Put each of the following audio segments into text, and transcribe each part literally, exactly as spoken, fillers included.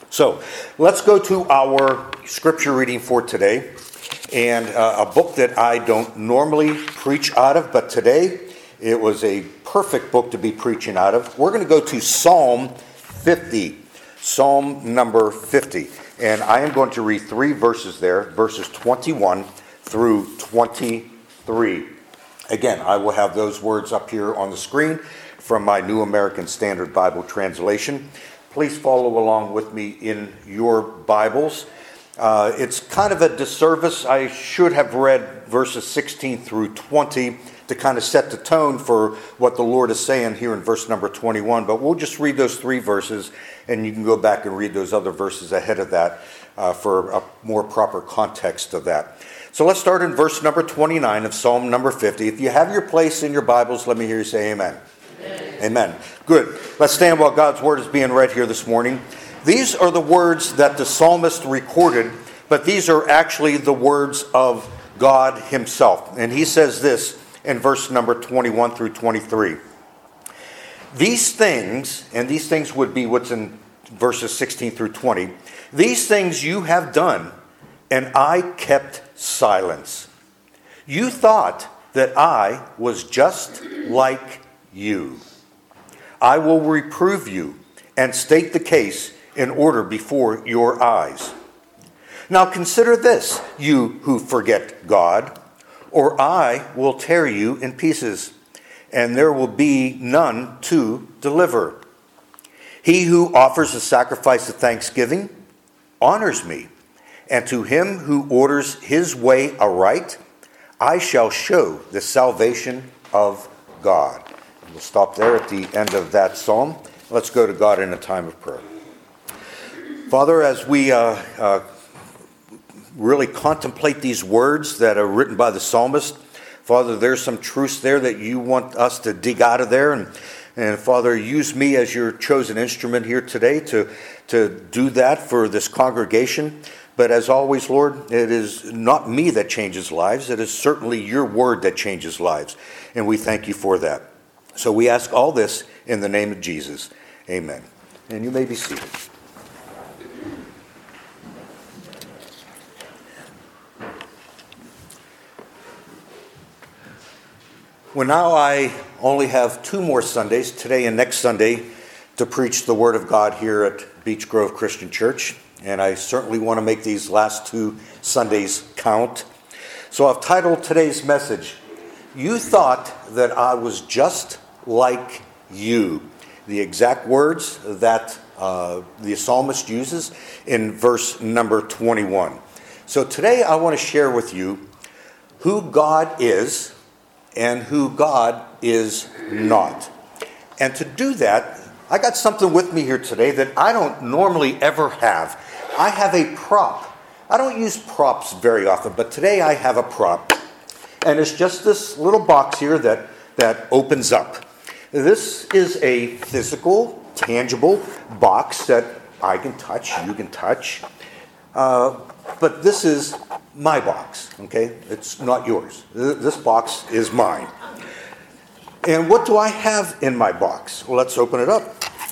So let's go to our scripture reading for today, and uh, a book that I don't normally preach out of, but today it was a perfect book to be preaching out of. We're going to go to Psalm fifty, Psalm number fifty, and I am going to read three verses there, verses twenty-one through twenty-three. Again, I will have those words up here on the screen from my New American Standard Bible translation. Please follow along with me in your Bibles. Uh, it's kind of a disservice. I should have read verses sixteen through twenty to kind of set the tone for what the Lord is saying here in verse number twenty-one. But we'll just read those three verses, and you can go back and read those other verses ahead of that uh, for a more proper context of that. So let's start in verse number twenty-nine of Psalm number fifty. If you have your place in your Bibles, let me hear you say amen. Amen. Amen. Good. Let's stand while God's word is being read here this morning. These are the words that the psalmist recorded, but these are actually the words of God himself. And he says this in verse number twenty-one through twenty-three. These things, and these things would be what's in verses sixteen through twenty, these things you have done, and I kept silence. You thought that I was just like you. I will reprove you and state the case in order before your eyes. Now consider this, you who forget God, or I will tear you in pieces, and there will be none to deliver. He who offers a sacrifice of thanksgiving honors me, and to him who orders his way aright, I shall show the salvation of God. We'll stop there at the end of that psalm. Let's go to God in a time of prayer. Father, as we uh, uh, really contemplate these words that are written by the psalmist, Father, there's some truths there that you want us to dig out of there. And, and Father, use me as your chosen instrument here today to, to do that for this congregation. But as always, Lord, it is not me that changes lives. It is certainly your word that changes lives. And we thank you for that. So we ask all this in the name of Jesus. Amen. And you may be seated. Well, now I only have two more Sundays, today and next Sunday, to preach the Word of God here at Beech Grove Christian Church. And I certainly want to make these last two Sundays count. So I've titled today's message, You Thought That I Was Just Like You. The exact words that uh, the psalmist uses in verse number twenty-one. So today I want to share with you who God is and who God is not. And to do that, I got something with me here today that I don't normally ever have. I have a prop. I don't use props very often, but today I have a prop. And it's just this little box here that, that opens up. This is a physical, tangible box that I can touch, you can touch. Uh, but this is my box, okay? It's not yours. This box is mine. And what do I have in my box? Well, let's open it up.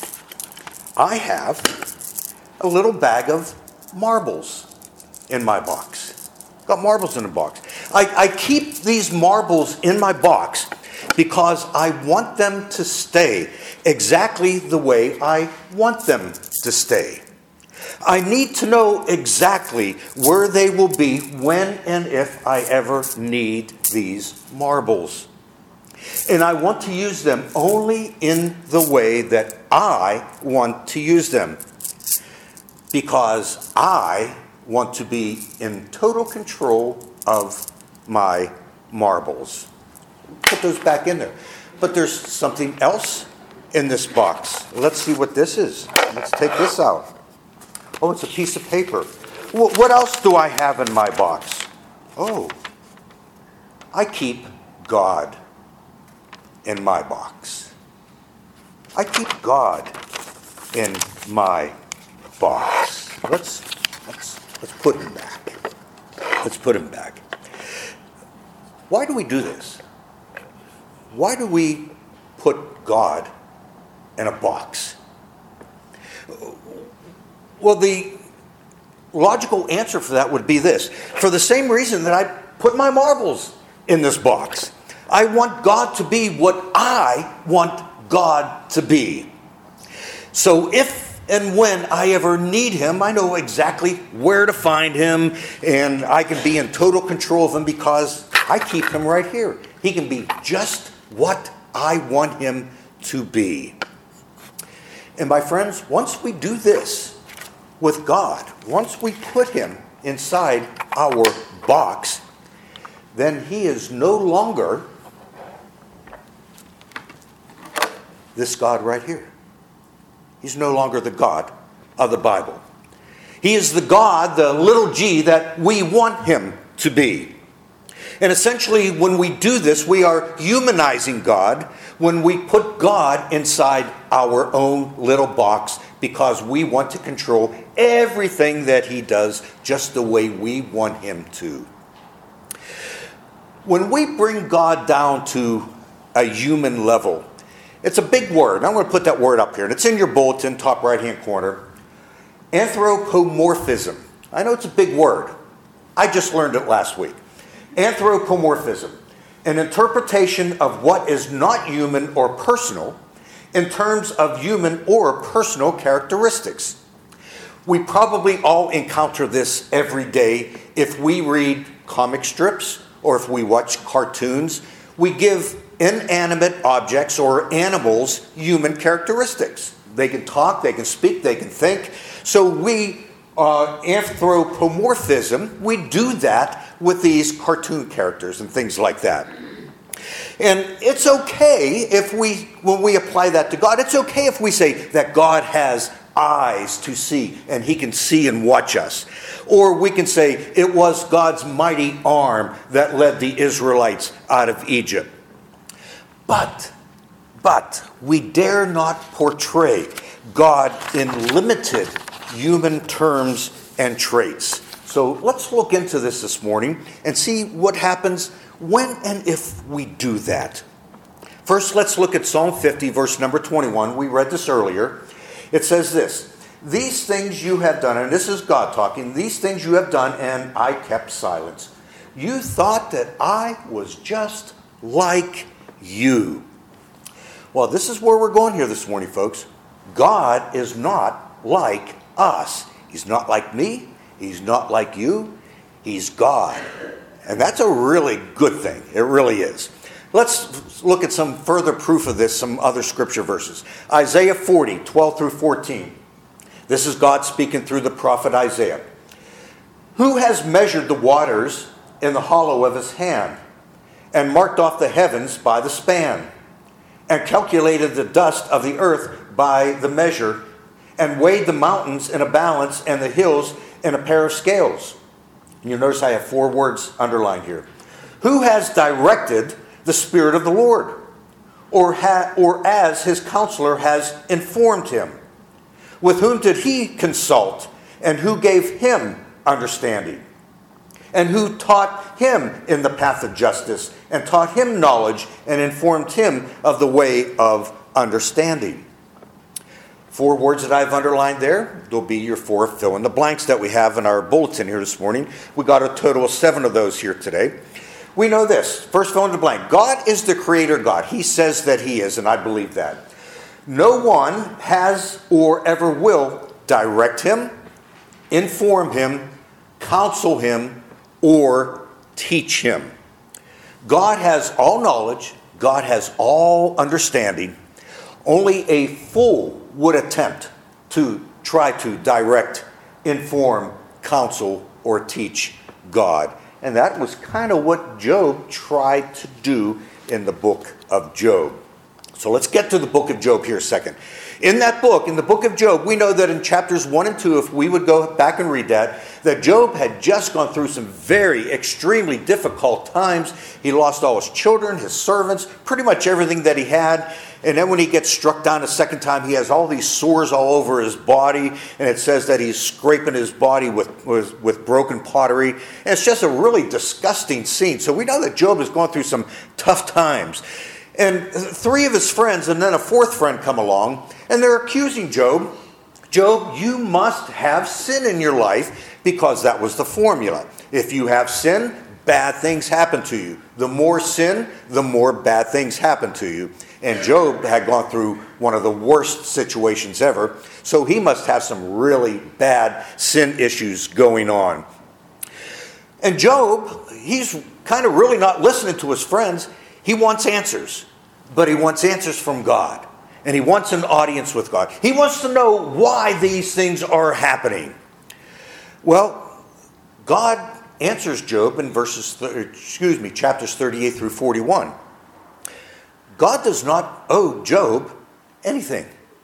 I have a little bag of marbles in my box. Got marbles in the box. I, I keep these marbles in my box because I want them to stay exactly the way I want them to stay. I need to know exactly where they will be when and if I ever need these marbles. And I want to use them only in the way that I want to use them. Because I want to be in total control of my marbles. Put those back in there. But there's something else in this box. Let's see what this is. Let's take this out. Oh, it's a piece of paper. What else do I have in my box? Oh, I keep God in my box. I keep God in my box. Let's let's let's put him back. Let's put him back. Why do we do this? Why do we put God in a box? Well, the logical answer for that would be this. For the same reason that I put my marbles in this box. I want God to be what I want God to be. So if and when I ever need him, I know exactly where to find him, and I can be in total control of him because I keep him right here. He can be just what I want him to be. And my friends, once we do this with God, once we put him inside our box, then he is no longer this God right here. He's no longer the God of the Bible. He is the God, the little g, that we want him to be. And essentially, when we do this, we are humanizing God when we put God inside our own little box because we want to control everything that he does just the way we want him to. When we bring God down to a human level, it's a big word. I'm going to put that word up here, and it's in your bulletin, top right-hand corner. Anthropomorphism. I know it's a big word. I just learned it last week. Anthropomorphism. An interpretation of what is not human or personal in terms of human or personal characteristics. We probably all encounter this every day if we read comic strips or if we watch cartoons. We give inanimate objects or animals human characteristics. They can talk, they can speak, they can think. So we, uh, anthropomorphism, we do that with these cartoon characters and things like that. And it's okay if we, when we apply that to God, it's okay if we say that God has eyes to see and he can see and watch us. Or we can say it was God's mighty arm that led the Israelites out of Egypt. But, but, we dare not portray God in limited human terms and traits. So let's look into this this morning and see what happens when and if we do that. First, let's look at Psalm fifty, verse number twenty-one. We read this earlier. It says this, "These things you have done," and this is God talking, "these things you have done, and I kept silence. You thought that I was just like you." Well, this is where we're going here this morning, folks. God is not like us. He's not like me. He's not like you. He's God. And that's a really good thing. It really is. Let's look at some further proof of this, some other scripture verses. Isaiah forty, twelve through fourteen. This is God speaking through the prophet Isaiah. "Who has measured the waters in the hollow of his hand, and marked off the heavens by the span, and calculated the dust of the earth by the measure, and weighed the mountains in a balance and the hills in a pair of scales?" And you notice I have four words underlined here. "Who has directed the Spirit of the Lord, or, ha- or as his counselor has informed him? With whom did he consult, and who gave him understanding? And who taught him in the path of justice, and taught him knowledge, and informed him of the way of understanding?" Four words that I've underlined there. There'll be your four fill-in-the-blanks that we have in our bulletin here this morning. We got a total of seven of those here today. We know this. First fill-in-the-blank. God is the creator God. He says that he is, and I believe that. No one has or ever will direct him, inform him, counsel him, or teach him. God has all knowledge. God has all understanding. Only a fool would attempt to try to direct, inform, counsel, or teach God. And that was kind of what Job tried to do in the book of Job. So let's get to the book of Job here a second. In that book, in the book of Job, we know that in chapters one and two, if we would go back and read that, that Job had just gone through some very extremely difficult times. He lost all his children, his servants, pretty much everything that he had. And then when he gets struck down a second time, he has all these sores all over his body. And it says that he's scraping his body with, with, with broken pottery. And it's just a really disgusting scene. So we know that Job has gone through some tough times. And three of his friends and then a fourth friend come along, and they're accusing Job Job, you must have sin in your life, because that was the formula. If you have sin, bad things happen to you. The more sin, the more bad things happen to you. And Job had gone through one of the worst situations ever, so he must have some really bad sin issues going on. And Job, he's kind of really not listening to his friends. He wants answers, but he wants answers from God. And he wants an audience with God. He wants to know why these things are happening. Well, God answers Job in verses, excuse me, chapters thirty-eight through forty-one. God does not owe Job anything.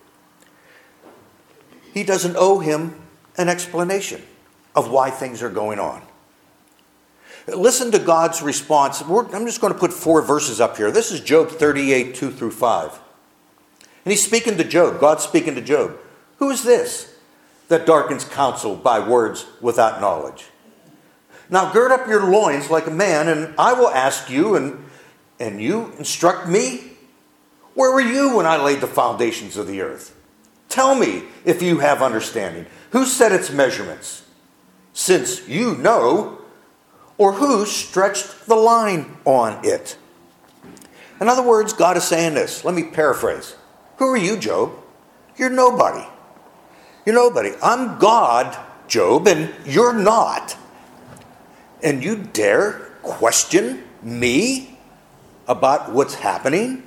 He doesn't owe him an explanation of why things are going on. Listen to God's response. We're, I'm just going to put four verses up here. This is Job thirty-eight, two through five. And he's speaking to Job. God's speaking to Job. Who is this that darkens counsel by words without knowledge? Now gird up your loins like a man, and I will ask you, and, and you instruct me. Where were you when I laid the foundations of the earth? Tell me if you have understanding. Who set its measurements? Since you know, or who stretched the line on it? In other words, God is saying this. Let me paraphrase. Who are you, Job? You're nobody. You're nobody. I'm God, Job, and you're not. And you dare question me about what's happening?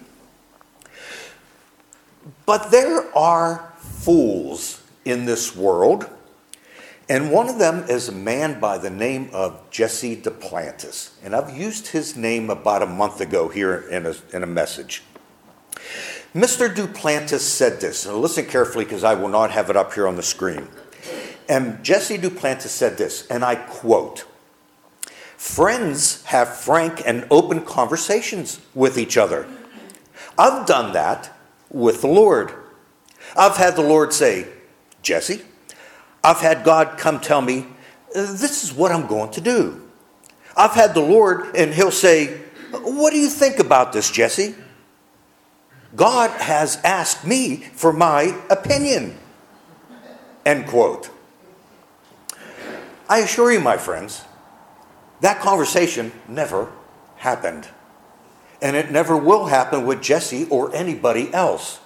But there are fools in this world, and one of them is a man by the name of Jesse Duplantis. And I've used his name about a month ago here in a, in a message. Mister Duplantis said this, and listen carefully because I will not have it up here on the screen. And Jesse Duplantis said this, and I quote, "Friends have frank and open conversations with each other. I've done that with the Lord. I've had the Lord say, Jesse, I've had God come tell me, this is what I'm going to do. I've had the Lord, and he'll say, what do you think about this, Jesse? God has asked me for my opinion." End quote. I assure you, my friends, that conversation never happened. And it never will happen with Jesse or anybody else.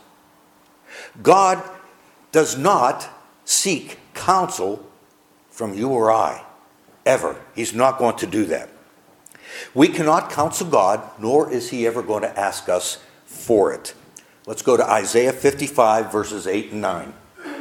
God does not seek counsel from you or I, ever. He's not going to do that. We cannot counsel God, nor is he ever going to ask us for it. Let's go to Isaiah fifty-five, verses eight and nine.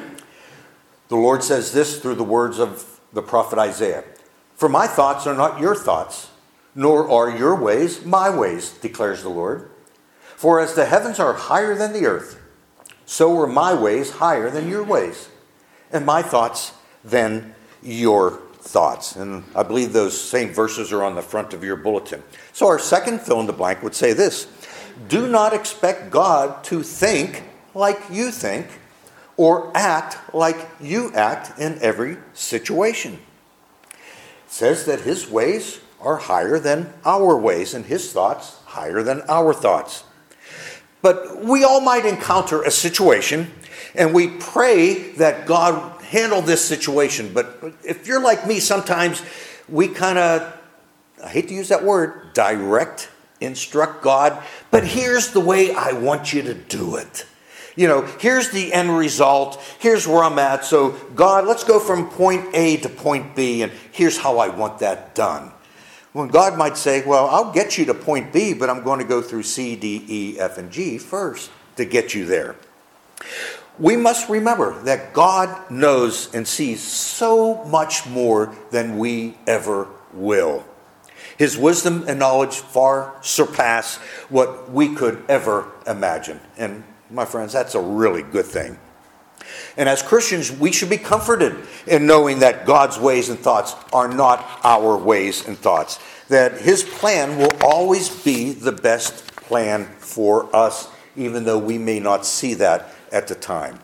The Lord says this through the words of the prophet Isaiah. "For my thoughts are not your thoughts, nor are your ways my ways, declares the Lord. For as the heavens are higher than the earth, so are my ways higher than your ways, and my thoughts than your thoughts." And I believe those same verses are on the front of your bulletin. So our second fill in the blank would say this: do not expect God to think like you think or act like you act in every situation. It says that his ways are higher than our ways and his thoughts higher than our thoughts. But we all might encounter a situation and we pray that God handle this situation. But if you're like me, sometimes we kind of, I hate to use that word, direct, instruct God. But here's the way I want you to do it. You know, here's the end result. Here's where I'm at. So God, let's go from point A to point B, and here's how I want that done. When God might say, well, I'll get you to point B, but I'm going to go through C, D, E, F, and G first to get you there. We must remember that God knows and sees so much more than we ever will. His wisdom and knowledge far surpass what we could ever imagine. And my friends, that's a really good thing. And as Christians, we should be comforted in knowing that God's ways and thoughts are not our ways and thoughts. That his plan will always be the best plan for us, even though we may not see that at the time.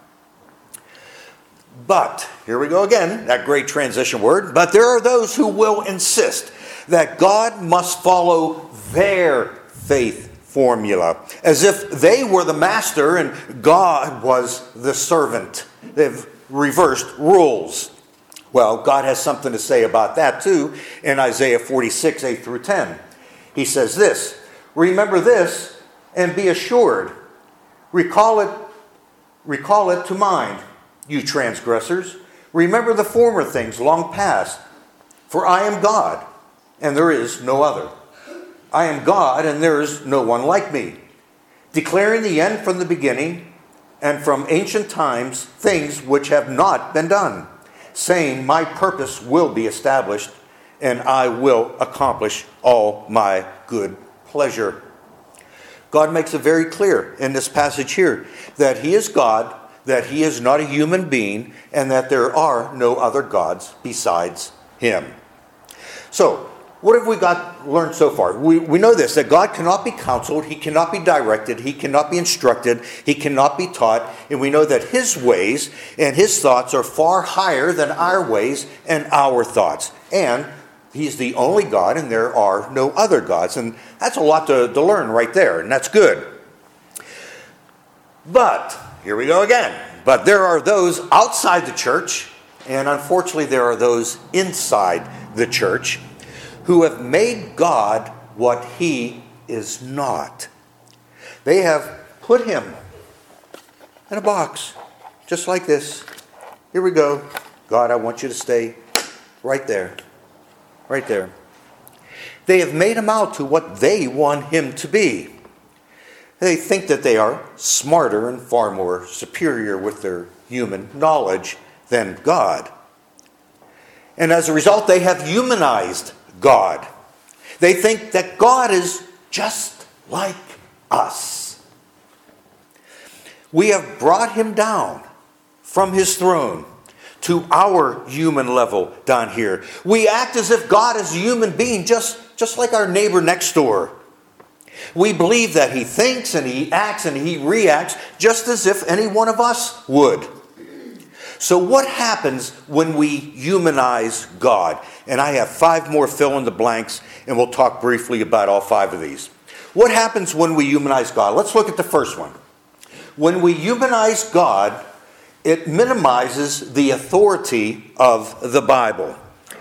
But, here we go again, that great transition word. But there are those who will insist that God must follow their faith formula, as if they were the master and God was the servant. They've reversed rules. Well, God has something to say about that too in Isaiah forty-six, eight through ten. He says this, remember this and be assured. Recall it, recall it to mind, you transgressors. Remember the former things long past. For I am God, and there is no other. I am God, and there is no one like me. Declaring the end from the beginning, and from ancient times, things which have not been done. Saying, my purpose will be established, and I will accomplish all my good pleasure. God makes it very clear in this passage here that he is God, that he is not a human being, and that there are no other gods besides him. So, what have we got learned so far? We, we know this, that God cannot be counseled, he cannot be directed, he cannot be instructed, he cannot be taught, and we know that his ways and his thoughts are far higher than our ways and our thoughts. And he's the only God, and there are no other gods. And that's a lot to, to learn right there, and that's good. But, here we go again. But there are those outside the church, and unfortunately there are those inside the church, who have made God what he is not. They have put him in a box, just like this. Here we go. God, I want you to stay right there. Right there. They have made him out to what they want him to be. They think that they are smarter and far more superior with their human knowledge than God. And as a result, they have humanized God. They think that God is just like us. We have brought him down from his throne to our human level down here. We act as if God is a human being, just, just like our neighbor next door. We believe that he thinks and he acts and he reacts just as if any one of us would. So what happens when we humanize God? And I have five more fill in the blanks, and we'll talk briefly about all five of these. What happens when we humanize God? Let's look at the first one. When we humanize God, it minimizes the authority of the Bible.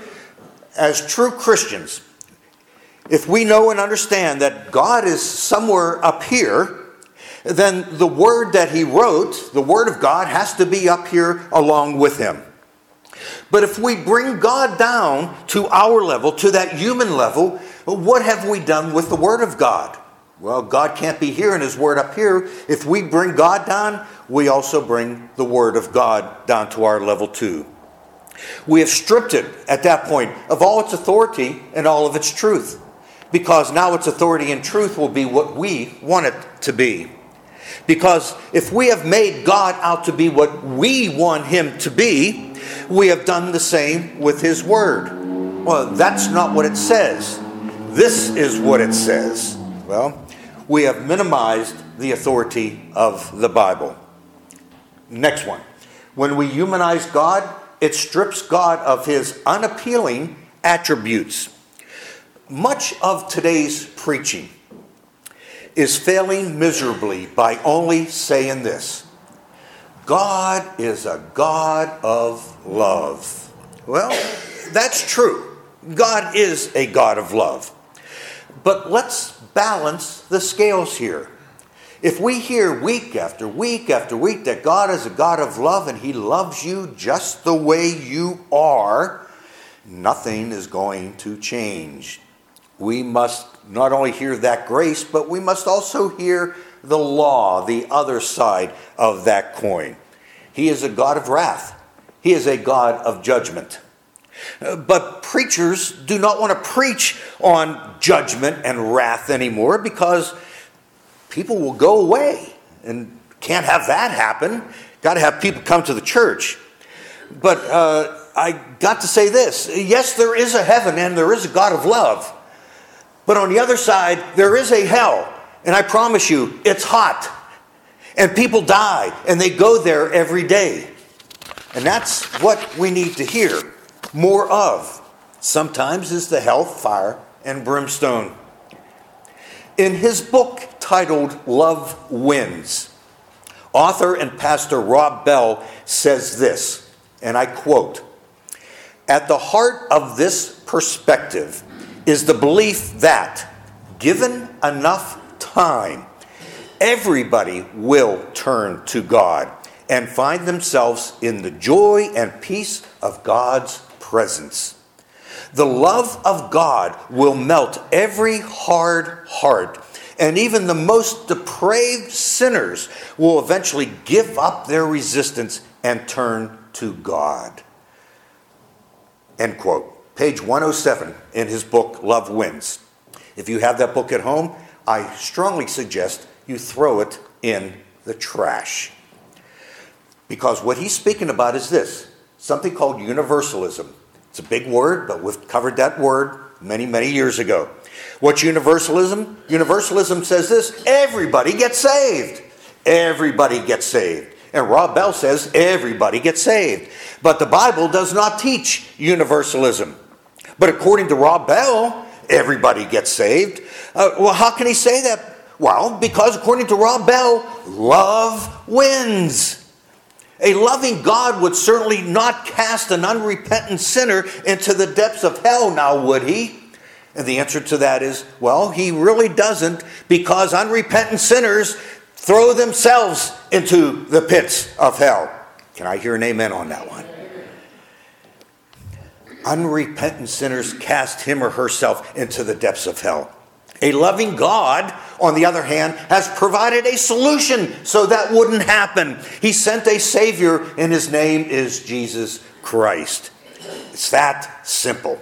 As true Christians, if we know and understand that God is somewhere up here, then the word that he wrote, the word of God, has to be up here along with him. But if we bring God down to our level, to that human level, what have we done with the word of God? Well, God can't be here and his word up here. If we bring God down, we also bring the word of God down to our level too. We have stripped it at that point of all its authority and all of its truth, because now its authority and truth will be what we want it to be. Because if we have made God out to be what we want him to be, we have done the same with his word. Well, that's not what it says. This is what it says. Well, we have minimized the authority of the Bible. Next one. When we humanize God, it strips God of his unappealing attributes. Much of today's preaching is failing miserably by only saying this: God is a God of love. Well, that's true. God is a God of love. But let's balance the scales here. If we hear week after week after week that God is a God of love and he loves you just the way you are, nothing is going to change. We must not only hear that grace, but we must also hear the law, the other side of that coin. He is a God of wrath. He is a God of judgment. But preachers do not want to preach on judgment and wrath anymore, because people will go away, and can't have that happen. Got to have people come to the church. But uh, I got to say this: yes, there is a heaven and there is a God of love. But on the other side, there is a hell. And I promise you, it's hot. And people die, and they go there every day. And that's what we need to hear more of. Sometimes is the hell, fire, and brimstone. In his book titled Love Wins, Author and pastor Rob Bell says this, and I quote, "At the heart of this perspective is the belief that, given enough time, everybody will turn to God and find themselves in the joy and peace of God's presence. The love of God will melt every hard heart, and even the most depraved sinners will eventually give up their resistance and turn to God." End quote. Page one oh seven in his book, Love Wins. If you have that book at home, I strongly suggest you throw it in the trash. Because what he's speaking about is this, something called universalism. It's a big word, but we've covered that word many, many years ago. What's universalism? Universalism says this: everybody gets saved. Everybody gets saved. And Rob Bell says everybody gets saved. But the Bible does not teach universalism. But according to Rob Bell, everybody gets saved. Uh, well, how can he say that? Well, because according to Rob Bell, love wins. A loving God would certainly not cast an unrepentant sinner into the depths of hell, now would he? And the answer to that is, well, he really doesn't, because unrepentant sinners throw themselves into the pits of hell. Can I hear an amen on that one? Unrepentant sinners cast him or herself into the depths of hell. A loving God, on the other hand, has provided a solution so that wouldn't happen. He sent a Savior, and his name is Jesus Christ. It's that simple.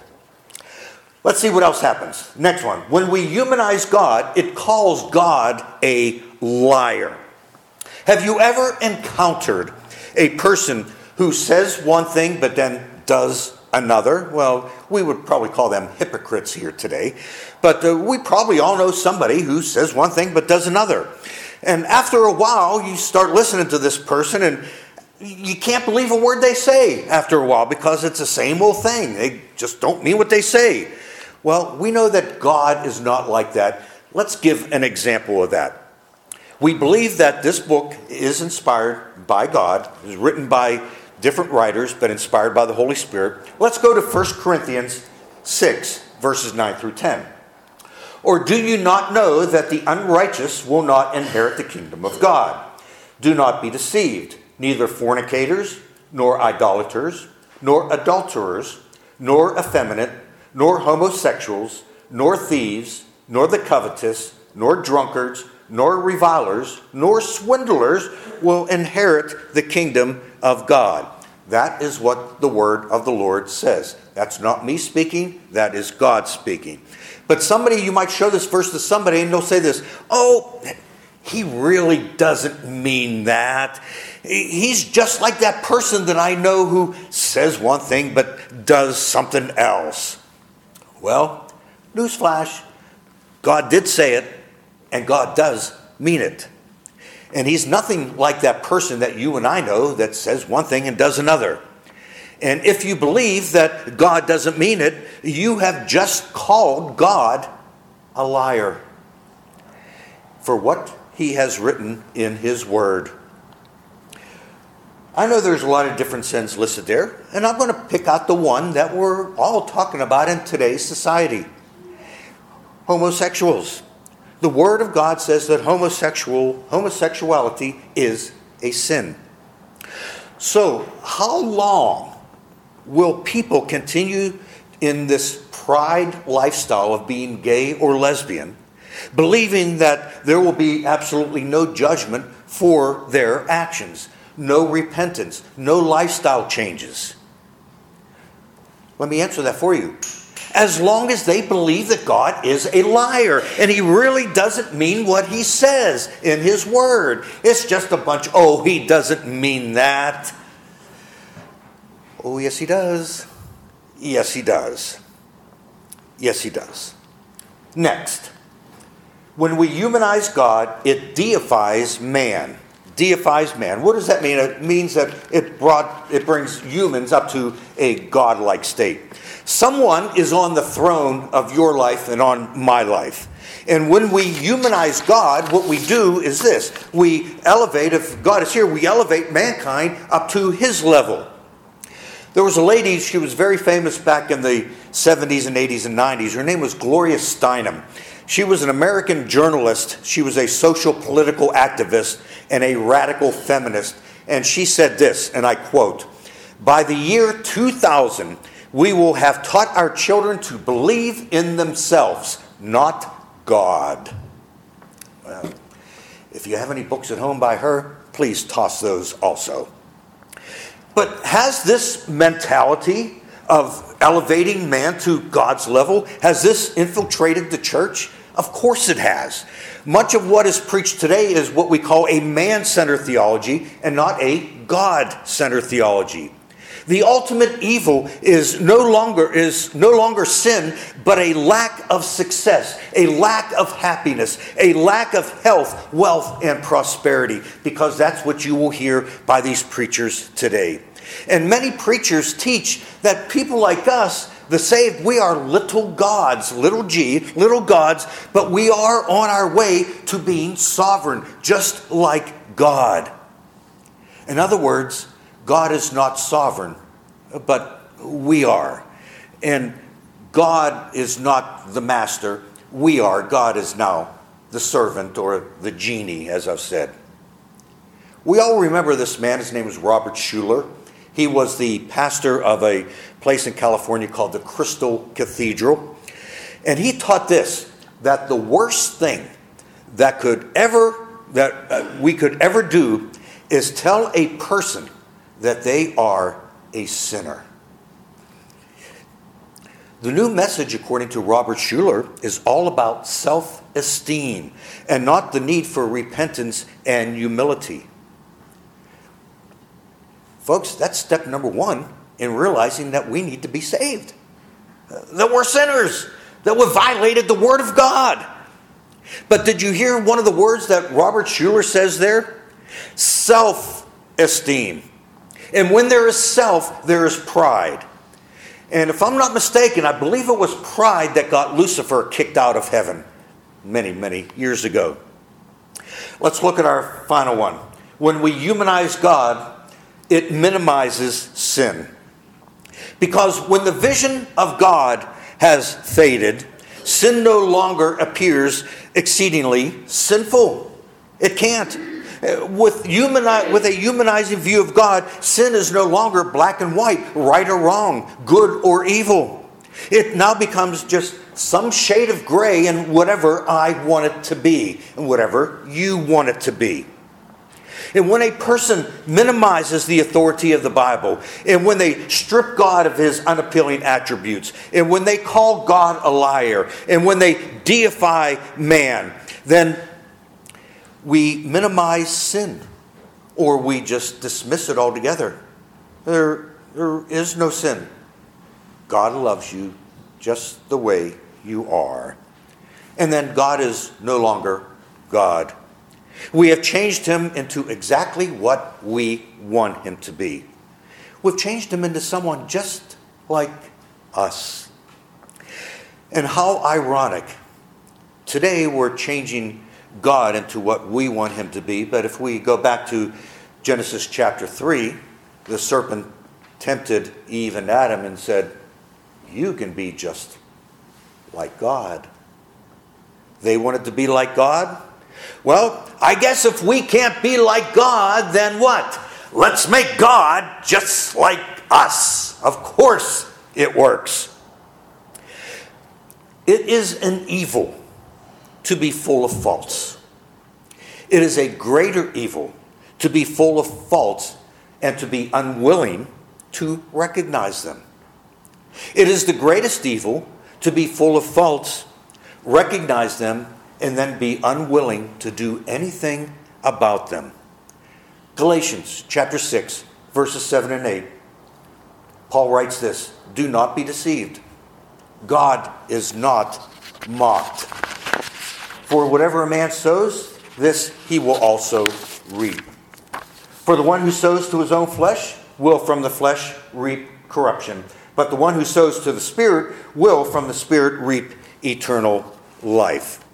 Let's see what else happens. Next one. When we humanize God, it calls God a liar. Have you ever encountered a person who says one thing but then does another? Well, we would probably call them hypocrites here today. But uh, we probably all know somebody who says one thing but does another. And after a while, you start listening to this person and you can't believe a word they say after a while, because it's the same old thing. They just don't mean what they say. Well, we know that God is not like that. Let's give an example of that. We believe that this book is inspired by God. It was written by different writers, but inspired by the Holy Spirit. Let's go to First Corinthians six, verses nine through ten. "Or do you not know that the unrighteous will not inherit the kingdom of God? Do not be deceived. Neither fornicators, nor idolaters, nor adulterers, nor effeminate, nor homosexuals, nor thieves, nor the covetous, nor drunkards, nor revilers, nor swindlers will inherit the kingdom of God." That is what the word of the Lord says. That's not me speaking, that is God speaking. But somebody, you might show this verse to somebody and they'll say this: "Oh, he really doesn't mean that. He's just like that person that I know who says one thing but does something else." Well, newsflash, God did say it, and God does mean it. And he's nothing like that person that you and I know that says one thing and does another. And if you believe that God doesn't mean it, you have just called God a liar for what he has written in his word. I know there's a lot of different sins listed there, and I'm going to pick out the one that we're all talking about in today's society. Homosexuals. The Word of God says that homosexual homosexuality is a sin. So, how long will people continue in this pride lifestyle of being gay or lesbian, believing that there will be absolutely no judgment for their actions, no repentance, no lifestyle changes? Let me answer that for you. As long as they believe that God is a liar and he really doesn't mean what he says in his word. It's just a bunch, oh, he doesn't mean that. Oh, yes, he does. Yes, he does. Yes, he does. Next, when we humanize God, it deifies man. deifies man. What does that mean? It means that it brought it brings humans up to a godlike state. Someone is on the throne of your life and on my life. And when we humanize God, what we do is this. We elevate, if God is here, we elevate mankind up to his level. There was a lady, she was very famous back in the seventies and eighties and nineties. Her name was Gloria Steinem. She was an American journalist. She was a social political activist and a radical feminist. And she said this, and I quote, "By the year two thousand, we will have taught our children to believe in themselves, not God." Well, if you have any books at home by her, please toss those also. But has this mentality of elevating man to God's level, has this infiltrated the church? Of course it has. Much of what is preached today is what we call a man-centered theology and not a God-centered theology. The ultimate evil is no longer is no longer sin, but a lack of success, a lack of happiness, a lack of health, wealth, and prosperity, because that's what you will hear by these preachers today. And many preachers teach that people like us, the saved, we are little gods, little g, little gods, but we are on our way to being sovereign, just like God. In other words, God is not sovereign, but we are. And God is not the master, we are. God is now the servant, or the genie, as I've said. We all remember this man. His name was Robert Schuller. He was the pastor of a place in California called the Crystal Cathedral. And he taught this, that the worst thing that could ever that uh, we could ever do is tell a person that they are a sinner. The new message, according to Robert Schuller, is all about self-esteem and not the need for repentance and humility. Folks, that's step number one in realizing that we need to be saved. That we're sinners. That we've violated the Word of God. But did you hear one of the words that Robert Schuller says there? Self-esteem. And when there is self, there is pride. And if I'm not mistaken, I believe it was pride that got Lucifer kicked out of heaven many, many years ago. Let's look at our final one. When we humanize God, it minimizes sin. Because when the vision of God has faded, sin no longer appears exceedingly sinful. It can't. With, humani- with a humanizing view of God, sin is no longer black and white, right or wrong, good or evil. It now becomes just some shade of gray in whatever I want it to be, and whatever you want it to be. And when a person minimizes the authority of the Bible, and when they strip God of his unappealing attributes, and when they call God a liar, and when they deify man, then we minimize sin, or we just dismiss it altogether. There, there is no sin. God loves you just the way you are. And then God is no longer God. We have changed him into exactly what we want him to be. We've changed him into someone just like us. And how ironic. Today we're changing God into what we want him to be. But if we go back to Genesis chapter three, the serpent tempted Eve and Adam and said, "You can be just like God." They wanted to be like God. Well, I guess if we can't be like God, then what? Let's make God just like us. Of course it works. It is an evil to be full of faults. It is a greater evil to be full of faults and to be unwilling to recognize them. It is the greatest evil to be full of faults, recognize them, and then be unwilling to do anything about them. Galatians chapter six, verses seven and eight. Paul writes this, "Do not be deceived. God is not mocked. For whatever a man sows, this he will also reap." For the one who sows to his own flesh will from the flesh reap corruption, but the one who sows to the Spirit will from the Spirit reap eternal life.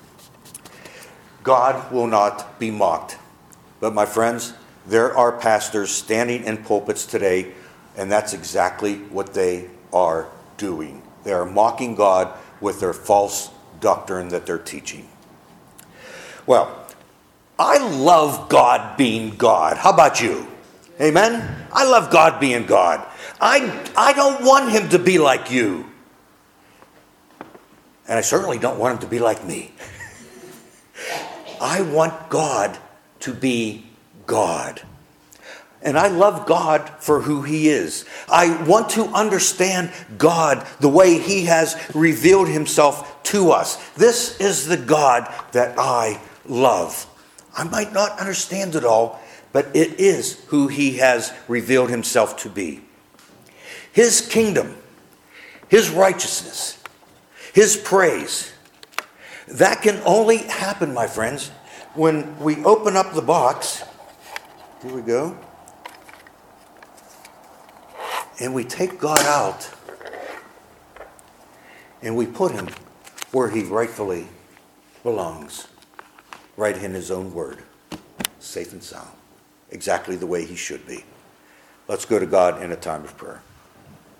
God will not be mocked. But my friends, there are pastors standing in pulpits today, and that's exactly what they are doing. They are mocking God with their false doctrine that they're teaching. Well, I love God being God. How about you? Amen? I love God being God. I, I don't want him to be like you. And I certainly don't want him to be like me. I want God to be God. And I love God for who he is. I want to understand God the way he has revealed himself to us. This is the God that I love. I might not understand it all, but it is who he has revealed himself to be. His kingdom, his righteousness, his praise, that can only happen, my friends, when we open up the box. Here we go. And we take God out and we put him where he rightfully belongs. Right in his own word. Safe and sound. Exactly the way he should be. Let's go to God in a time of prayer.